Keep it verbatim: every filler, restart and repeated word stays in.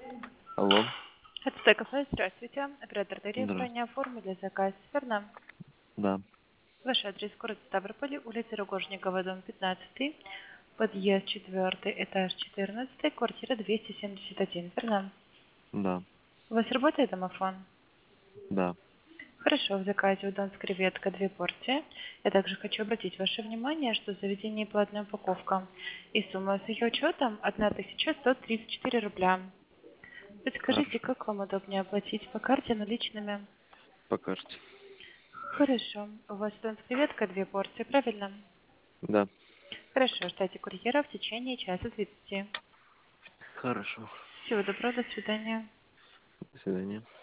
Алло. Это кафе, здравствуйте. Оператор Здравствуйте. тарифа, оформили заказ, верно? Да, Ваш адрес город Ставрополь, улица Рогожникова, дом пятнадцатый, подъезд четвертый, этаж четырнадцатый, квартира двести семьдесят один, верно? да, У вас работает домофон? да. Хорошо, в заказе удон с креветкой две порции. Я также хочу обратить ваше внимание, что в заведении платная упаковка. И сумма с ее учетом тысяча сто тридцать четыре рубля. Подскажите, Хорошо. как вам удобнее оплатить, по карте, наличными? По карте. Хорошо. У вас удон с креветкой две порции, правильно? Да. Хорошо, ждайте курьера в течение часа тридцати. Хорошо. Всего доброго, до свидания. До свидания.